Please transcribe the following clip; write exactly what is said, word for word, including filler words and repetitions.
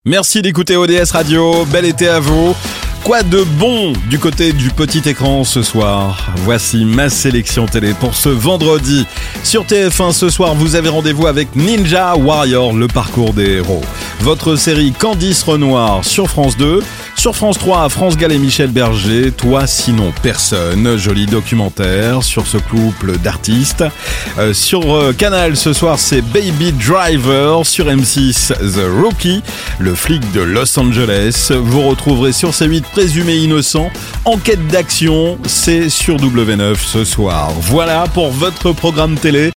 Merci d'écouter O D S Radio, bel été à vous. Quoi de bon du côté du petit écran ce soir? Voici ma sélection télé pour ce vendredi. Sur T F un ce soir, vous avez rendez-vous avec Ninja Warrior, le parcours des héros. Votre série Candice Renoir sur France deux. Sur France trois, France Gall et Michel Berger, Toi sinon personne. Joli documentaire sur ce couple d'artistes. Euh, sur euh, Canal ce soir, c'est Baby Driver. Sur M six, The Rookie, le flic de Los Angeles. Vous retrouverez sur C huit Présumé innocent, enquête d'action, c'est sur W neuf ce soir. Voilà pour votre programme télé.